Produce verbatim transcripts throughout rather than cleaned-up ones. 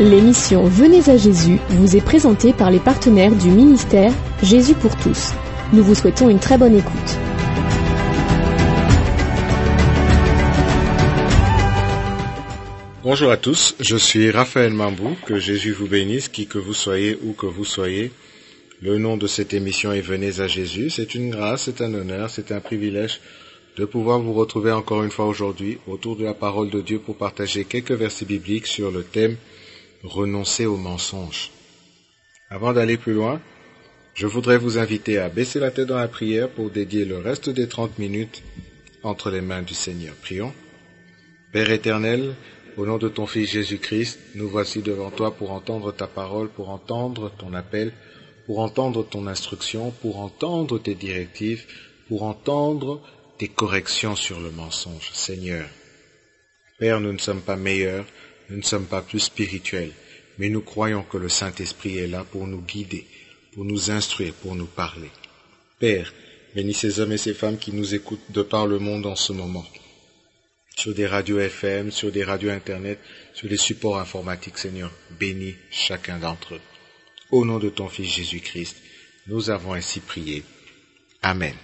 L'émission Venez à Jésus vous est présentée par les partenaires du ministère Jésus pour tous. Nous vous souhaitons une très bonne écoute. Bonjour à tous, je suis Raphaël Mambou, que Jésus vous bénisse, qui que vous soyez, où que vous soyez. Le nom de cette émission est Venez à Jésus. C'est une grâce, c'est un honneur, c'est un privilège de pouvoir vous retrouver encore une fois aujourd'hui autour de la parole de Dieu pour partager quelques versets bibliques sur le thème « Renoncer aux mensonges ». Avant d'aller plus loin, je voudrais vous inviter à baisser la tête dans la prière pour dédier le reste des trente minutes entre les mains du Seigneur. Prions. Père éternel, au nom de ton Fils Jésus-Christ, nous voici devant toi pour entendre ta parole, pour entendre ton appel, pour entendre ton instruction, pour entendre tes directives, pour entendre tes corrections sur le mensonge. Seigneur, Père, nous ne sommes pas meilleurs, nous ne sommes pas plus spirituels, mais nous croyons que le Saint-Esprit est là pour nous guider, pour nous instruire, pour nous parler. Père, bénis ces hommes et ces femmes qui nous écoutent de par le monde en ce moment, sur des radios F M, sur des radios Internet, sur des supports informatiques. Seigneur, bénis chacun d'entre eux. Au nom de ton Fils Jésus-Christ, nous avons ainsi prié. Amen.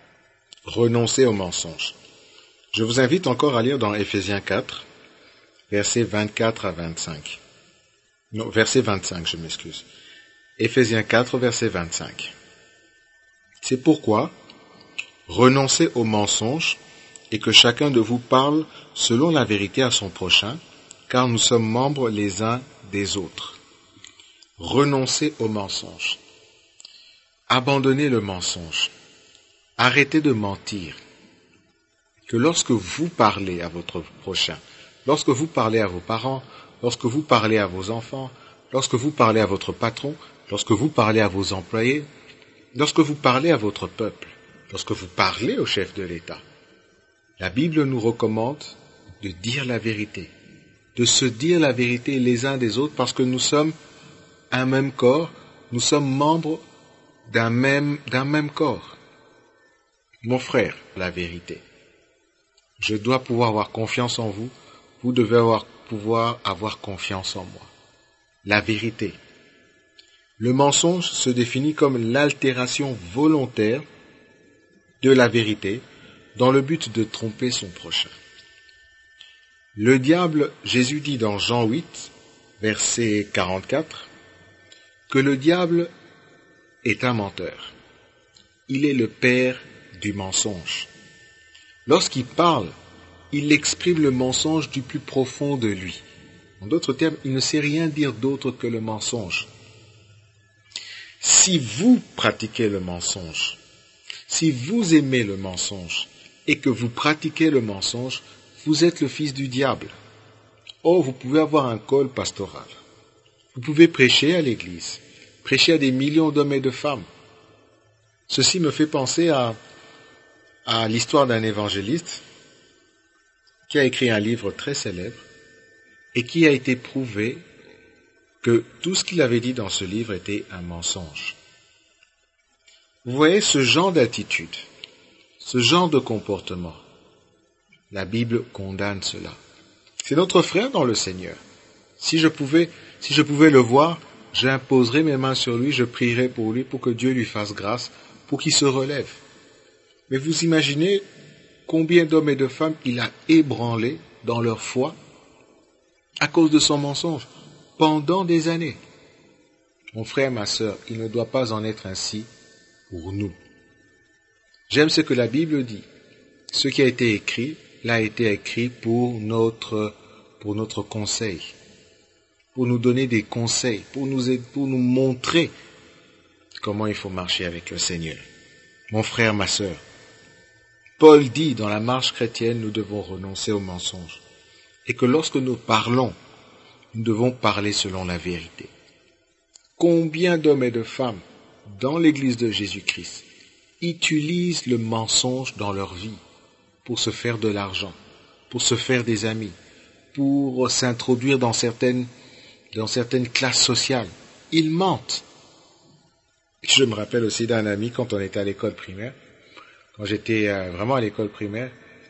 Renoncer aux mensonges. Je vous invite encore à lire dans Éphésiens quatre, versets vingt-quatre à vingt-cinq. Non, verset vingt-cinq, je m'excuse. Éphésiens quatre, verset vingt-cinq. C'est pourquoi, renoncez aux mensonges et que chacun de vous parle selon la vérité à son prochain, car nous sommes membres les uns des autres. Renoncez aux mensonges. Abandonnez le mensonge. Arrêtez de mentir. Que lorsque vous parlez à votre prochain, lorsque vous parlez à vos parents, lorsque vous parlez à vos enfants, lorsque vous parlez à votre patron, lorsque vous parlez à vos employés, lorsque vous parlez à votre peuple, lorsque vous parlez au chef de l'État, la Bible nous recommande de dire la vérité, de se dire la vérité les uns des autres parce que nous sommes un même corps, nous sommes membres d'un même, d'un même corps. Mon frère, la vérité. Je dois pouvoir avoir confiance en vous, vous devez avoir, pouvoir avoir confiance en moi. La vérité. Le mensonge se définit comme l'altération volontaire de la vérité dans le but de tromper son prochain. Le diable, Jésus dit dans Jean huit, verset quarante-quatre, que le diable est un menteur. Il est le père du mensonge. Lorsqu'il parle, il exprime le mensonge du plus profond de lui. En d'autres termes, il ne sait rien dire d'autre que le mensonge. Si vous pratiquez le mensonge, si vous aimez le mensonge et que vous pratiquez le mensonge, vous êtes le fils du diable. Oh, vous pouvez avoir un col pastoral. Vous pouvez prêcher à l'église, prêcher à des millions d'hommes et de femmes. Ceci me fait penser à, à l'histoire d'un évangéliste qui a écrit un livre très célèbre et qui a été prouvé que tout ce qu'il avait dit dans ce livre était un mensonge. Vous voyez ce genre d'attitude, ce genre de comportement. La Bible condamne cela. C'est notre frère dans le Seigneur. Si je pouvais, si je pouvais le voir, j'imposerais mes mains sur lui, je prierais pour lui, pour que Dieu lui fasse grâce, pour qu'il se relève. Mais vous imaginez combien d'hommes et de femmes il a ébranlés dans leur foi à cause de son mensonge pendant des années. Mon frère, ma sœur, il ne doit pas en être ainsi pour nous. J'aime ce que la Bible dit. Ce qui a été écrit, l'a été écrit pour notre, pour notre conseil, pour nous donner des conseils, pour nous, pour nous montrer comment il faut marcher avec le Seigneur. Mon frère, ma sœur, Paul dit dans la marche chrétienne, nous devons renoncer aux mensonges. Et que lorsque nous parlons, nous devons parler selon la vérité. Combien d'hommes et de femmes dans l'Église de Jésus-Christ utilisent le mensonge dans leur vie pour se faire de l'argent, pour se faire des amis, pour s'introduire dans certaines, dans certaines classes sociales. Ils mentent. Je me rappelle aussi d'un ami quand on était à l'école primaire, quand j'étais euh, vraiment à l'école primaire,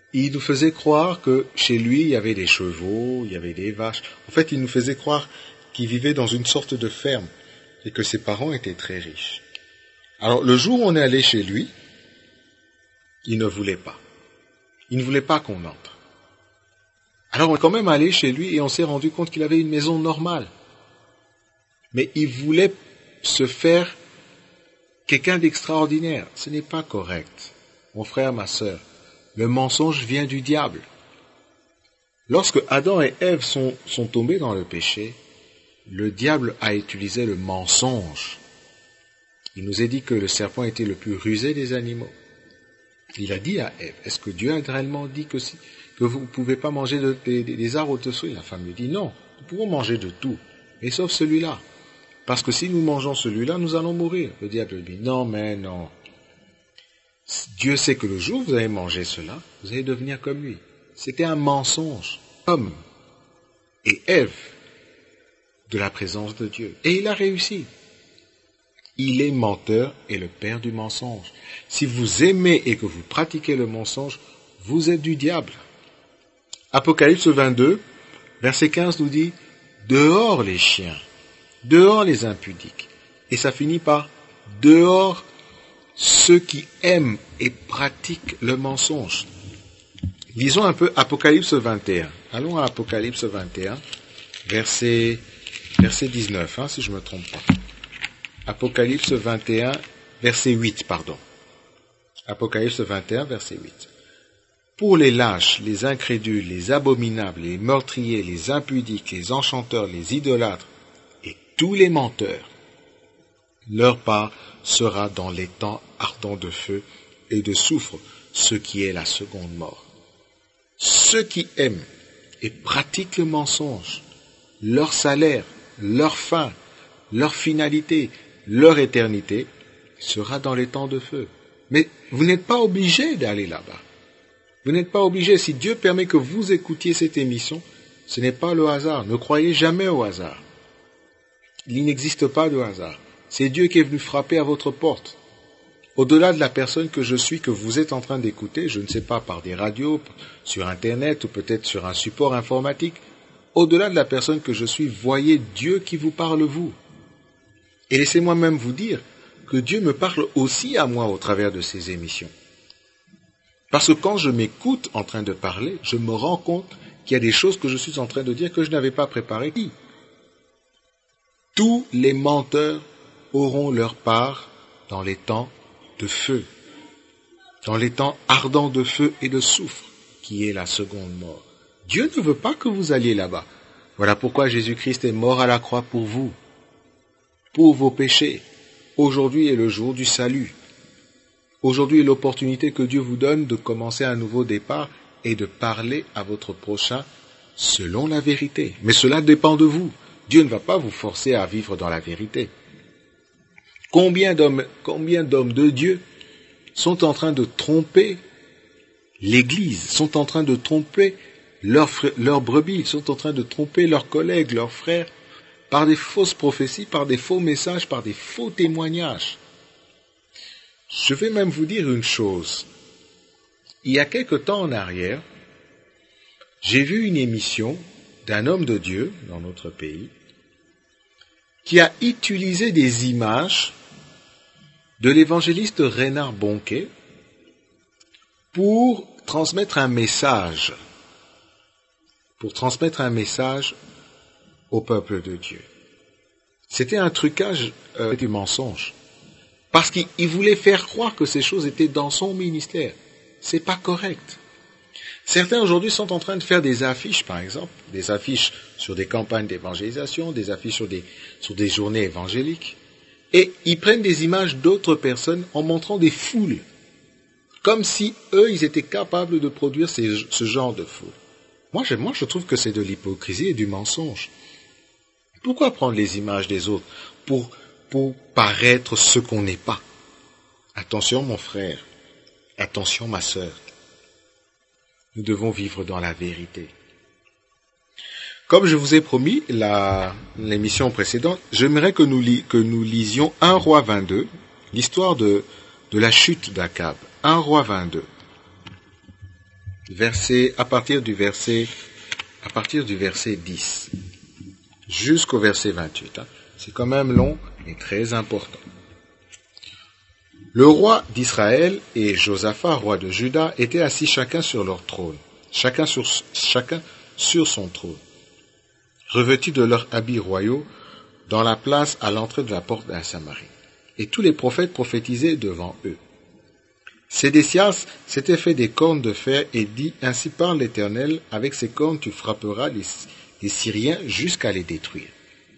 il nous faisait croire que chez lui, il y avait des chevaux, il y avait des vaches. En fait, il nous faisait croire qu'il vivait dans une sorte de ferme et que ses parents étaient très riches. Alors, le jour où on est allé chez lui, il ne voulait pas. Il ne voulait pas qu'on entre. Alors, on est quand même allé chez lui et on s'est rendu compte qu'il avait une maison normale. Mais il voulait se faire quelqu'un d'extraordinaire. Ce n'est pas correct. Mon frère, ma sœur, le mensonge vient du diable. Lorsque Adam et Ève sont, sont tombés dans le péché, le diable a utilisé le mensonge. Il nous a dit que le serpent était le plus rusé des animaux. Il a dit à Ève, est-ce que Dieu a réellement dit que, si, que vous ne pouvez pas manger de, des, des arbres au-dessous? La femme lui dit, non, nous pouvons manger de tout, mais sauf celui-là. Parce que si nous mangeons celui-là, nous allons mourir. Le diable lui dit, non, mais non. Dieu sait que le jour où vous allez manger cela, vous allez devenir comme lui. C'était un mensonge. Homme et Ève de la présence de Dieu. Et il a réussi. Il est menteur et le père du mensonge. Si vous aimez et que vous pratiquez le mensonge, vous êtes du diable. Apocalypse vingt-deux, verset quinze nous dit, dehors les chiens, dehors les impudiques. Et ça finit par dehors ceux qui aiment et pratiquent le mensonge. Lisons un peu Apocalypse vingt et un. Allons à Apocalypse vingt et un, verset, verset dix-neuf, hein, si je ne me trompe pas. Apocalypse vingt et un, verset huit, pardon. Apocalypse vingt et un, verset huit. Pour les lâches, les incrédules, les abominables, les meurtriers, les impudiques, les enchanteurs, les idolâtres et tous les menteurs, leur part sera dans les temps ardents de feu et de soufre, ce qui est la seconde mort. Ceux qui aiment et pratiquent le mensonge, leur salaire, leur fin, leur finalité, leur éternité sera dans les temps de feu. Mais vous n'êtes pas obligé d'aller là-bas. Vous n'êtes pas obligé. Si Dieu permet que vous écoutiez cette émission, ce n'est pas le hasard. Ne croyez jamais au hasard. Il n'existe pas de hasard. C'est Dieu qui est venu frapper à votre porte. Au-delà de la personne que je suis, que vous êtes en train d'écouter, je ne sais pas, par des radios, sur Internet ou peut-être sur un support informatique, au-delà de la personne que je suis, voyez Dieu qui vous parle vous. Et laissez-moi même vous dire que Dieu me parle aussi à moi au travers de ces émissions. Parce que quand je m'écoute en train de parler, je me rends compte qu'il y a des choses que je suis en train de dire que je n'avais pas préparées. Tous les menteurs auront leur part dans les temps de feu, dans les temps ardents de feu et de soufre, qui est la seconde mort. Dieu ne veut pas que vous alliez là-bas. Voilà pourquoi Jésus-Christ est mort à la croix pour vous, pour vos péchés. Aujourd'hui est le jour du salut. Aujourd'hui est l'opportunité que Dieu vous donne de commencer un nouveau départ et de parler à votre prochain selon la vérité. Mais cela dépend de vous. Dieu ne va pas vous forcer à vivre dans la vérité. Combien d'hommes, combien d'hommes de Dieu sont en train de tromper l'Église, sont en train de tromper leurs leur brebis, sont en train de tromper leurs collègues, leurs frères, par des fausses prophéties, par des faux messages, par des faux témoignages. Je vais même vous dire une chose. Il y a quelque temps en arrière, j'ai vu une émission d'un homme de Dieu dans notre pays qui a utilisé des images de l'évangéliste Reinhard Bonnke pour transmettre un message, pour transmettre un message au peuple de Dieu. C'était un trucage euh, du mensonge, parce qu'il voulait faire croire que ces choses étaient dans son ministère. C'est pas correct. Certains aujourd'hui sont en train de faire des affiches, par exemple, des affiches sur des campagnes d'évangélisation, des affiches sur des, sur des journées évangéliques, et ils prennent des images d'autres personnes en montrant des foules, comme si eux, ils étaient capables de produire ces, ce genre de foule. Moi je, moi, je trouve que c'est de l'hypocrisie et du mensonge. Pourquoi prendre les images des autres pour, pour paraître ce qu'on n'est pas? Attention, mon frère, attention, ma sœur. Nous devons vivre dans la vérité. Comme je vous ai promis la, l'émission précédente, j'aimerais que nous, li, que nous lisions un roi vingt-deux, l'histoire de, de la chute d'Akab. un roi vingt-deux. verset, à partir du verset, à partir du verset dix, jusqu'au verset vingt-huit. Hein. C'est quand même long, mais très important. Le roi d'Israël et Josaphat, roi de Juda, étaient assis chacun sur leur trône, chacun sur, chacun sur son trône, revêtus de leurs habits royaux, dans la place à l'entrée de la porte de la Samarie. Et tous les prophètes prophétisaient devant eux. Sédécias s'était fait des cornes de fer et dit, « Ainsi parle l'Éternel, avec ces cornes tu frapperas les, les Syriens jusqu'à les détruire. »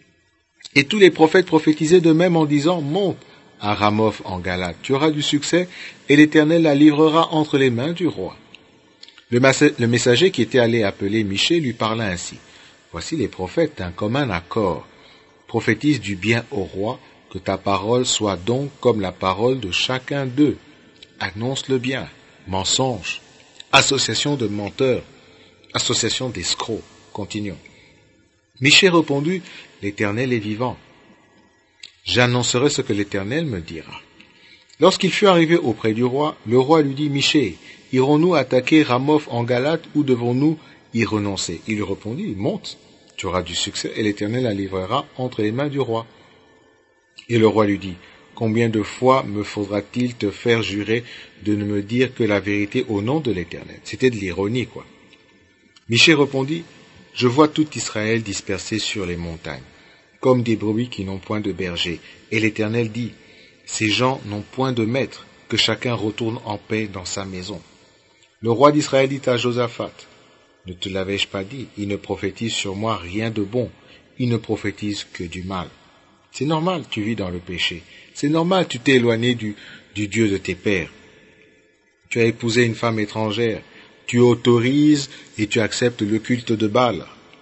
Et tous les prophètes prophétisaient de même en disant, « Monte à Ramoth en Galade, tu auras du succès, et l'Éternel la livrera entre les mains du roi. » Le, le messager qui était allé appeler Michée lui parla ainsi, « Voici les prophètes d'un commun accord, prophétise du bien au roi, que ta parole soit donc comme la parole de chacun d'eux. Annonce le bien, mensonge, association de menteurs, association d'escrocs. » Continuons. Michée répondit, « L'Éternel est vivant. J'annoncerai ce que l'Éternel me dira. » Lorsqu'il fut arrivé auprès du roi, le roi lui dit, « Michée, irons-nous attaquer Ramoth en Galade ou devons-nous y renoncer ?» Il répondit, « Monte, tu auras du succès et l'Éternel la livrera entre les mains du roi. » Et le roi lui dit, « Combien de fois me faudra-t-il te faire jurer de ne me dire que la vérité au nom de l'Éternel ?» C'était de l'ironie, quoi. Michée répondit, « Je vois tout Israël dispersé sur les montagnes, comme des brebis qui n'ont point de berger. Et l'Éternel dit, « Ces gens n'ont point de maître, que chacun retourne en paix dans sa maison. » Le roi d'Israël dit à Josaphat, « Ne te l'avais-je pas dit, il ne prophétise sur moi rien de bon, il ne prophétise que du mal. » C'est normal, tu vis dans le péché. C'est normal, tu t'es éloigné du, du Dieu de tes pères. Tu as épousé une femme étrangère. Tu autorises et tu acceptes le culte de Baal.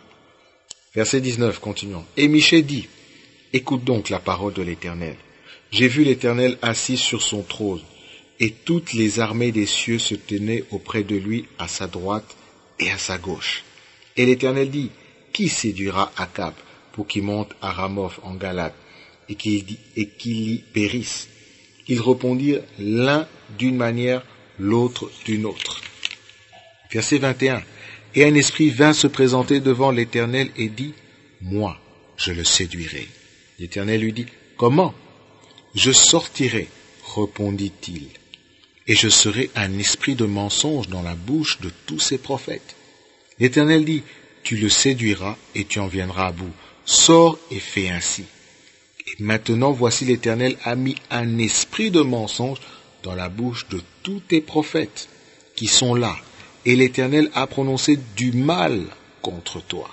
Verset dix-neuf, continuons. Et Michée dit, « Écoute donc la parole de l'Éternel. J'ai vu l'Éternel assis sur son trône, et toutes les armées des cieux se tenaient auprès de lui à sa droite et à sa gauche. Et l'Éternel dit, « Qui séduira Akab pour qu'il monte à Ramoth en Galade et qu'il et qu'il y périsse ?» Ils répondirent l'un d'une manière, l'autre d'une autre. Verset vingt et un. Et un esprit vint se présenter devant l'Éternel et dit, « Moi, je le séduirai. » L'Éternel lui dit, « Comment ? » « Je sortirai, répondit-il, et je serai un esprit de mensonge dans la bouche de tous ses prophètes. » L'Éternel dit, « Tu le séduiras et tu en viendras à bout. Sors et fais ainsi. » Et maintenant, voici l'Éternel a mis un esprit de mensonge dans la bouche de tous tes prophètes qui sont là, et l'Éternel a prononcé du mal contre toi.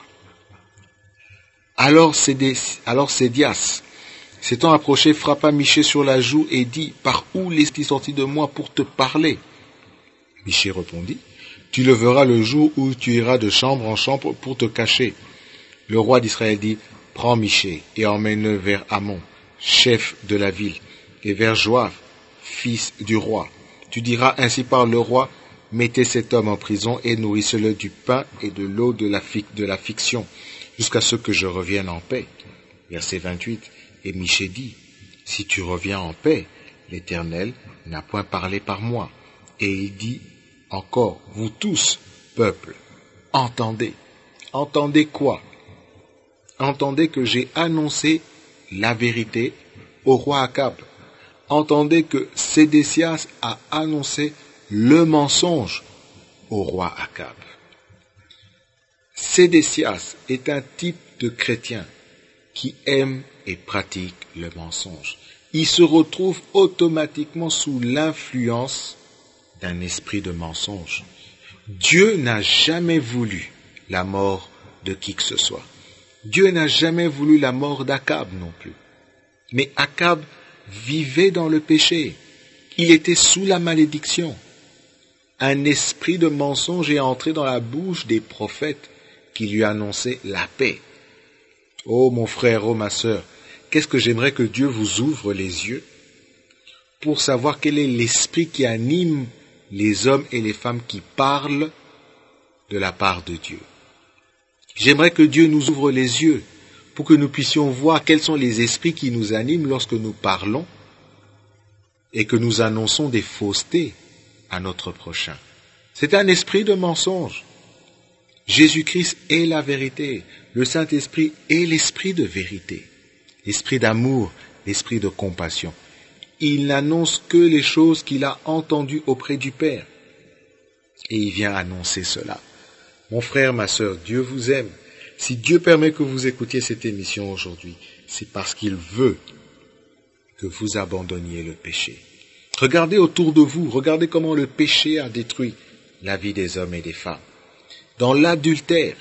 Alors Sédécias, s'étant approché, frappa Michée sur la joue et dit, « Par où l'est-il sorti de moi pour te parler ?» Michée répondit, « Tu le verras le jour où tu iras de chambre en chambre pour te cacher. » Le roi d'Israël dit, « Prends Michée et emmène-le vers Amon, chef de la ville, et vers Joab, fils du roi. Tu diras, ainsi parle le roi, mettez cet homme en prison et nourrissez-le du pain et de l'eau de la, de la fiction, jusqu'à ce que je revienne en paix. » Verset vingt-huit. Et Michée dit, « Si tu reviens en paix, l'Éternel n'a point parlé par moi. » Et il dit encore, « Vous tous, peuple, entendez. » Entendez quoi ? Entendez que j'ai annoncé la vérité au roi Akab. Entendez que Sédécias a annoncé le mensonge au roi Akab. Sédécias est un type de chrétien qui aime et pratique le mensonge. Il se retrouve automatiquement sous l'influence d'un esprit de mensonge. Dieu n'a jamais voulu la mort de qui que ce soit. Dieu n'a jamais voulu la mort d'Akab non plus. Mais Akab vivait dans le péché. Il était sous la malédiction. Un esprit de mensonge est entré dans la bouche des prophètes qui lui annonçaient la paix. Oh mon frère, oh ma sœur, qu'est-ce que j'aimerais que Dieu vous ouvre les yeux pour savoir quel est l'esprit qui anime les hommes et les femmes qui parlent de la part de Dieu. J'aimerais que Dieu nous ouvre les yeux pour que nous puissions voir quels sont les esprits qui nous animent lorsque nous parlons et que nous annonçons des faussetés à notre prochain. C'est un esprit de mensonge. Jésus-Christ est la vérité. Le Saint-Esprit est l'esprit de vérité, l'esprit d'amour, l'esprit de compassion. Il n'annonce que les choses qu'il a entendues auprès du Père. Et il vient annoncer cela. Mon frère, ma sœur, Dieu vous aime. Si Dieu permet que vous écoutiez cette émission aujourd'hui, c'est parce qu'il veut que vous abandonniez le péché. Regardez autour de vous, regardez comment le péché a détruit la vie des hommes et des femmes. Dans l'adultère,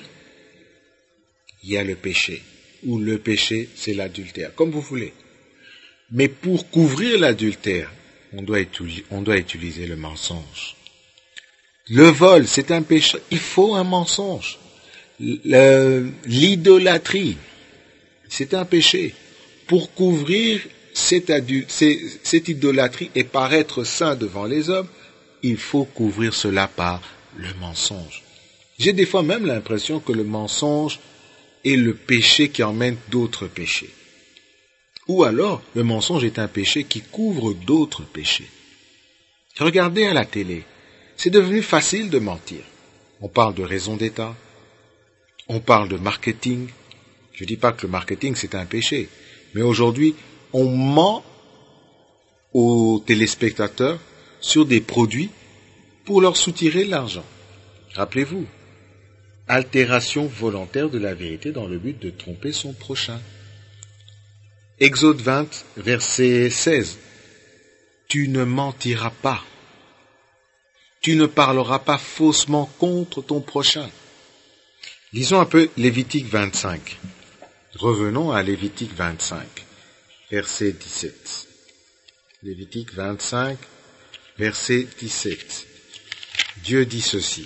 il y a le péché, ou le péché, c'est l'adultère, comme vous voulez. Mais pour couvrir l'adultère, on doit utiliser, on doit utiliser le mensonge. Le vol, c'est un péché, il faut un mensonge. Le, l'idolâtrie, c'est un péché. Pour couvrir cette, adul, cette idolâtrie et paraître saint devant les hommes, il faut couvrir cela par le mensonge. J'ai des fois même l'impression que le mensonge est le péché qui emmène d'autres péchés. Ou alors, le mensonge est un péché qui couvre d'autres péchés. Regardez à la télé, c'est devenu facile de mentir. On parle de raison d'État, on parle de marketing. Je ne dis pas que le marketing c'est un péché, mais aujourd'hui, on ment aux téléspectateurs sur des produits pour leur soutirer l'argent. Rappelez-vous, altération volontaire de la vérité dans le but de tromper son prochain. Exode vingt, verset seize. Tu ne mentiras pas. Tu ne parleras pas faussement contre ton prochain. Lisons un peu Lévitique vingt-cinq. Revenons à Lévitique vingt-cinq, verset dix-sept. Lévitique vingt-cinq, verset dix-sept. Dieu dit ceci.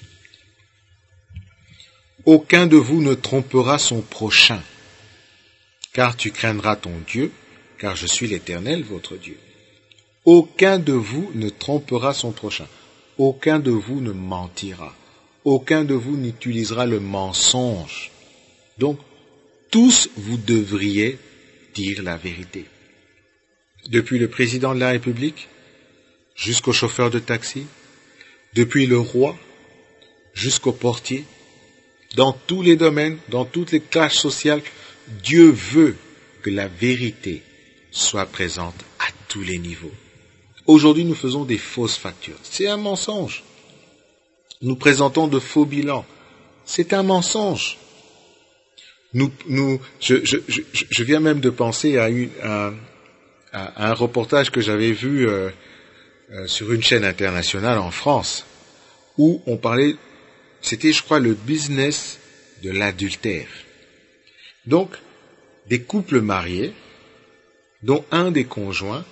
Aucun de vous ne trompera son prochain, car tu craindras ton Dieu, car je suis l'Éternel, votre Dieu. Aucun de vous ne trompera son prochain. Aucun de vous ne mentira. Aucun de vous n'utilisera le mensonge. Donc, tous vous devriez dire la vérité. Depuis le président de la République jusqu'au chauffeur de taxi, depuis le roi jusqu'au portier, dans tous les domaines, dans toutes les classes sociales, Dieu veut que la vérité soit présente à tous les niveaux. Aujourd'hui, nous faisons des fausses factures. C'est un mensonge. Nous présentons de faux bilans. C'est un mensonge. Nous, nous, je, je, je, je viens même de penser à, une, à, à un reportage que j'avais vu euh, euh, sur une chaîne internationale en France, où on parlait, c'était, je crois, le business de l'adultère. Donc, des couples mariés, dont un des conjoints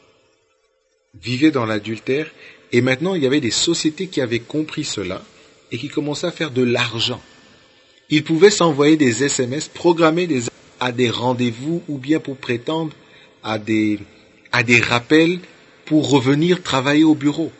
vivait dans l'adultère, et maintenant il y avait des sociétés qui avaient compris cela et qui commençaient à faire de l'argent. Ils pouvaient s'envoyer des S M S, programmer des, à des rendez-vous ou bien pour prétendre à des, à des rappels pour revenir travailler au bureau.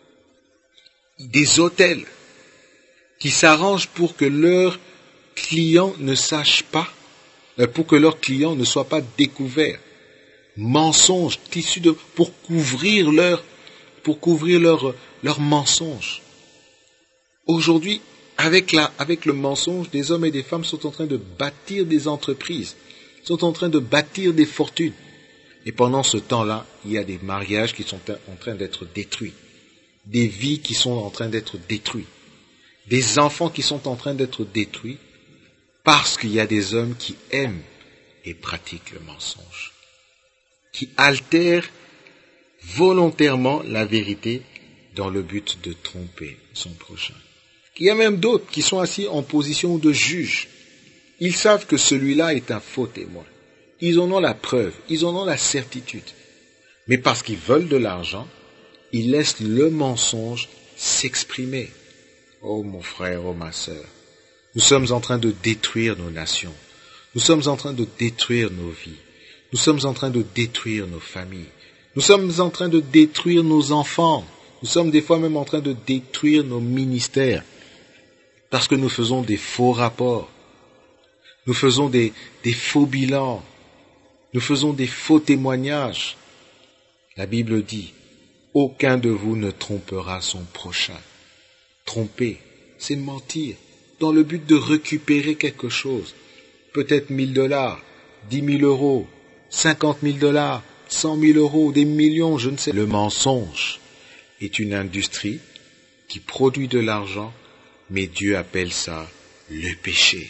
Des hôtels qui s'arrangent pour que leurs clients ne sachent pas, pour que leurs clients ne soient pas découverts. Mensonges, tissus de, pour couvrir leur, pour couvrir leur, leur mensonge. Aujourd'hui, avec la, avec le mensonge, des hommes et des femmes sont en train de bâtir des entreprises, sont en train de bâtir des fortunes. Et pendant ce temps-là, il y a des mariages qui sont en train d'être détruits, des vies qui sont en train d'être détruites, des enfants qui sont en train d'être détruits, parce qu'il y a des hommes qui aiment et pratiquent le mensonge, qui altèrent volontairement la vérité dans le but de tromper son prochain. Il y a même d'autres qui sont assis en position de juge. Ils savent que celui-là est un faux témoin. Ils en ont la preuve, ils en ont la certitude. Mais parce qu'ils veulent de l'argent, ils laissent le mensonge s'exprimer. Oh mon frère, oh ma sœur, nous sommes en train de détruire nos nations. Nous sommes en train de détruire nos vies. Nous sommes en train de détruire nos familles. Nous sommes en train de détruire nos enfants. Nous sommes des fois même en train de détruire nos ministères. Parce que nous faisons des faux rapports. Nous faisons des, des faux bilans. Nous faisons des faux témoignages. La Bible dit, aucun de vous ne trompera son prochain. tromper, c'est mentir, dans le but de récupérer quelque chose. Peut-être mille dollars, dix mille euros, cinquante mille dollars, cent mille euros, des millions, je ne sais. Le mensonge est une industrie qui produit de l'argent, mais Dieu appelle ça le péché.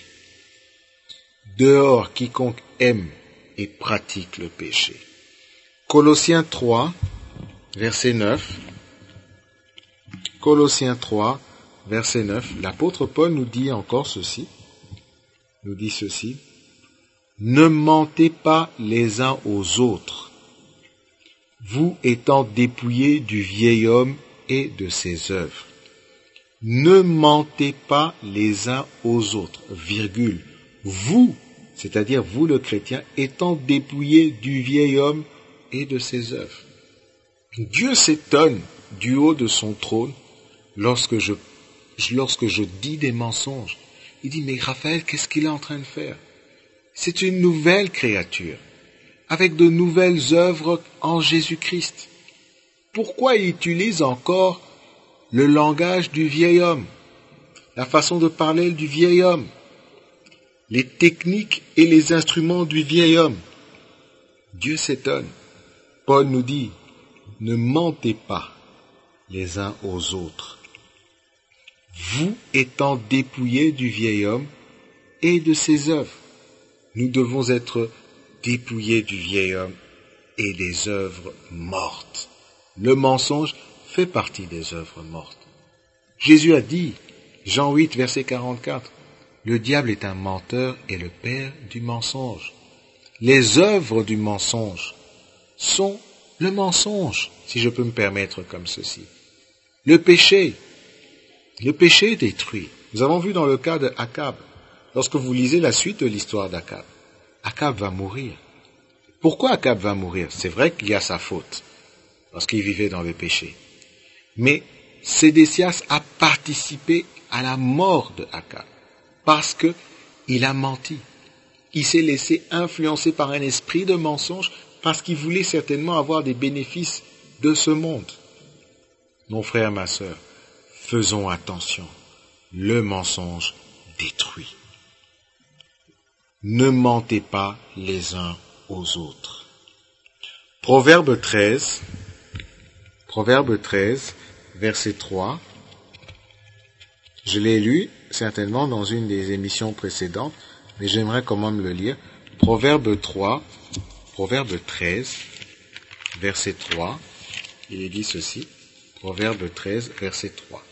Dehors, quiconque aime et pratique le péché. Colossiens trois, verset neuf. Colossiens trois, verset neuf. L'apôtre Paul nous dit encore ceci. Nous dit ceci. Ne mentez pas les uns aux autres, vous étant dépouillés du vieil homme et de ses œuvres. Ne mentez pas les uns aux autres, virgule. Vous, c'est-à-dire vous le chrétien, étant dépouillés du vieil homme et de ses œuvres. Dieu s'étonne du haut de son trône lorsque je, lorsque je dis des mensonges. Il dit, mais Raphaël, qu'est-ce qu'il est en train de faire? C'est une nouvelle créature, avec de nouvelles œuvres en Jésus-Christ. Pourquoi il utilise encore le langage du vieil homme, la façon de parler du vieil homme, les techniques et les instruments du vieil homme? Dieu s'étonne. Paul nous dit, ne mentez pas les uns aux autres, vous étant dépouillés du vieil homme et de ses œuvres. Nous devons être dépouillés du vieil homme et des œuvres mortes. Le mensonge fait partie des œuvres mortes. Jésus a dit, Jean huit, verset quarante-quatre, le diable est un menteur et le père du mensonge. Les œuvres du mensonge sont le mensonge, si je peux me permettre comme ceci. Le péché, le péché détruit. Nous avons vu dans le cas de Akab, lorsque vous lisez la suite de l'histoire d'Akab, Akab va mourir. Pourquoi Akab va mourir? C'est vrai qu'il y a sa faute, parce qu'il vivait dans le péché. Mais Sédécias a participé à la mort de Akab, parce qu'il a menti. Il s'est laissé influencer par un esprit de mensonge, parce qu'il voulait certainement avoir des bénéfices de ce monde. Mon frère, ma sœur, faisons attention. Le mensonge détruit. Ne mentez pas les uns aux autres. Proverbe treize, Proverbe treize, verset trois. Je l'ai lu certainement dans une des émissions précédentes, mais j'aimerais quand même le lire. Proverbe trois, Proverbe treize, verset trois. Il est dit ceci. Proverbe treize, verset trois.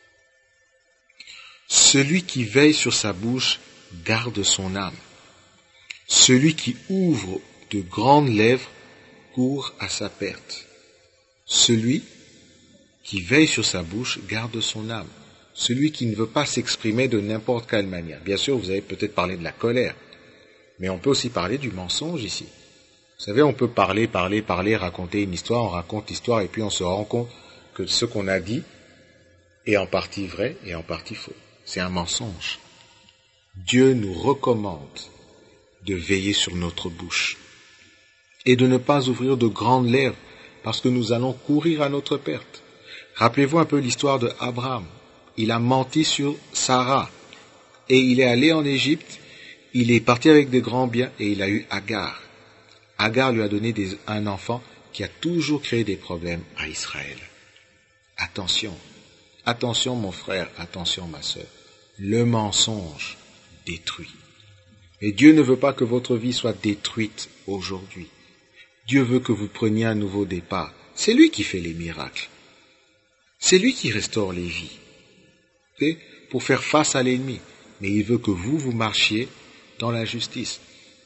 Celui qui veille sur sa bouche garde son âme. Celui qui ouvre de grandes lèvres court à sa perte. Celui qui veille sur sa bouche garde son âme. Celui qui ne veut pas s'exprimer de n'importe quelle manière. Bien sûr, vous avez peut-être parlé de la colère, mais on peut aussi parler du mensonge ici. Vous savez, on peut parler, parler, parler, raconter une histoire, on raconte l'histoire et puis on se rend compte que ce qu'on a dit est en partie vrai et en partie faux. C'est un mensonge. Dieu nous recommande de veiller sur notre bouche et de ne pas ouvrir de grandes lèvres parce que nous allons courir à notre perte. Rappelez-vous un peu l'histoire de Abraham. Il a menti sur Sarah et il est allé en Égypte, il est parti avec des grands biens et il a eu Agar. Agar lui a donné des, un enfant qui a toujours créé des problèmes à Israël. Attention, attention mon frère, attention ma sœur, le mensonge détruit. Et Dieu ne veut pas que votre vie soit détruite aujourd'hui. Dieu veut que vous preniez un nouveau départ. C'est lui qui fait les miracles. C'est lui qui restaure les vies. Et pour faire face à l'ennemi. Mais il veut que vous, vous marchiez dans la justice.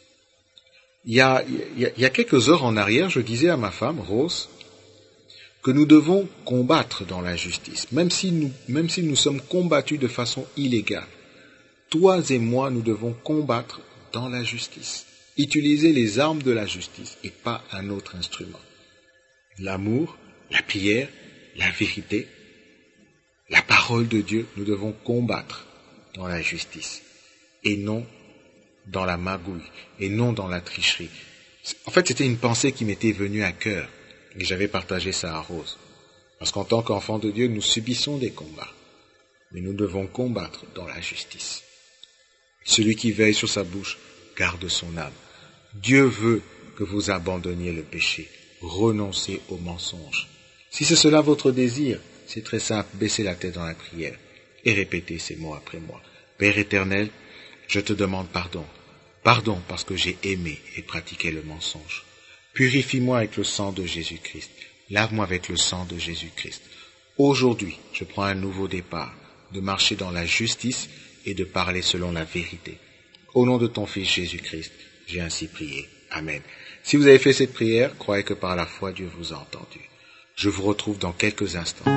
Il y a, il y a, il y a quelques heures en arrière, je disais à ma femme, Rose, que nous devons combattre dans la justice, même si nous, même si nous sommes combattus de façon illégale. Toi et moi, nous devons combattre dans la justice. Utiliser les armes de la justice et pas un autre instrument. L'amour, la prière, la vérité, la parole de Dieu, nous devons combattre dans la justice et non dans la magouille et non dans la tricherie. En fait, c'était une pensée qui m'était venue à cœur et j'avais partagé ça à Rose. Parce qu'en tant qu'enfants de Dieu, nous subissons des combats. mais nous devons combattre dans la justice. Celui qui veille sur sa bouche garde son âme. Dieu veut que vous abandonniez le péché, renoncez au mensonge. Si c'est cela votre désir, c'est très simple, baissez la tête dans la prière et répétez ces mots après moi. Père éternel, je te demande pardon. Pardon parce que j'ai aimé et pratiqué le mensonge. Purifie-moi avec le sang de Jésus-Christ. Lave-moi avec le sang de Jésus-Christ. Aujourd'hui, je prends un nouveau départ, de marcher dans la justice et de parler selon la vérité. Au nom de ton Fils Jésus-Christ, j'ai ainsi prié. Amen. Si vous avez fait cette prière, croyez que par la foi, Dieu vous a entendu. Je vous retrouve dans quelques instants.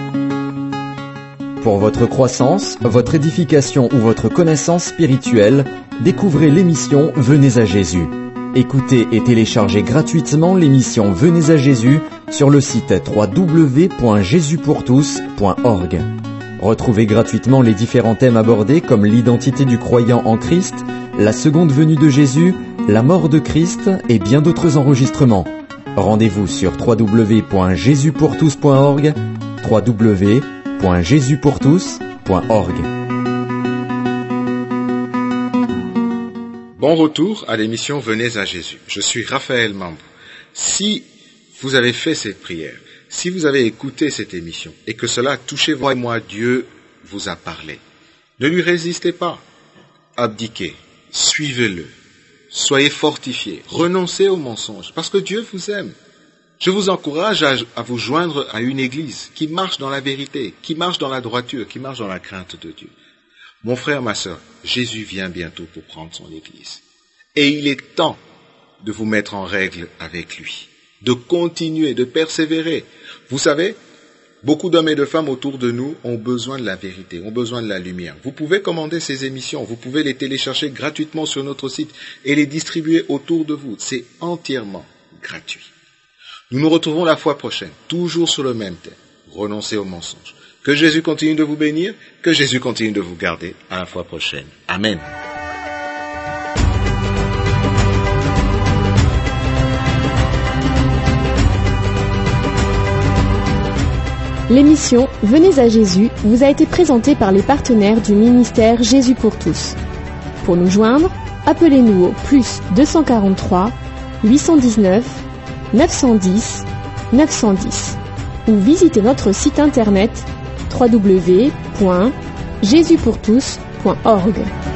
Pour votre croissance, votre édification ou votre connaissance spirituelle, découvrez l'émission Venez à Jésus. Écoutez et téléchargez gratuitement l'émission Venez à Jésus sur le site w w w point jésus pour tous point org. Retrouvez gratuitement les différents thèmes abordés comme l'identité du croyant en Christ, la seconde venue de Jésus, la mort de Christ et bien d'autres enregistrements. Rendez-vous sur w w w point jésus pour tous point org, w w w point jésus pour tous point org. Bon retour à l'émission Venez à Jésus. Je suis Raphaël Mambou. Si vous avez fait cette prière, si vous avez écouté cette émission et que cela a touché vous et moi, Dieu vous a parlé, ne lui résistez pas. Abdiquez, suivez-le, soyez fortifiés, renoncez aux mensonges parce que Dieu vous aime. Je vous encourage à, à vous joindre à une église qui marche dans la vérité, qui marche dans la droiture, qui marche dans la crainte de Dieu. Mon frère, ma sœur, Jésus vient bientôt pour prendre son église. Et il est temps de vous mettre en règle avec lui, de continuer, de persévérer. Vous savez, beaucoup d'hommes et de femmes autour de nous ont besoin de la vérité, ont besoin de la lumière. Vous pouvez commander ces émissions, vous pouvez les télécharger gratuitement sur notre site et les distribuer autour de vous. C'est entièrement gratuit. Nous nous retrouvons la fois prochaine, toujours sur le même thème, renoncer aux mensonges. Que Jésus continue de vous bénir, que Jésus continue de vous garder. À la fois prochaine. Amen. L'émission Venez à Jésus vous a été présentée par les partenaires du ministère Jésus pour tous. Pour nous joindre, appelez-nous au plus deux cent quarante-trois, huit cent dix-neuf, neuf cent dix, neuf cent dix ou visitez notre site internet w w w point jésus pour tous point org.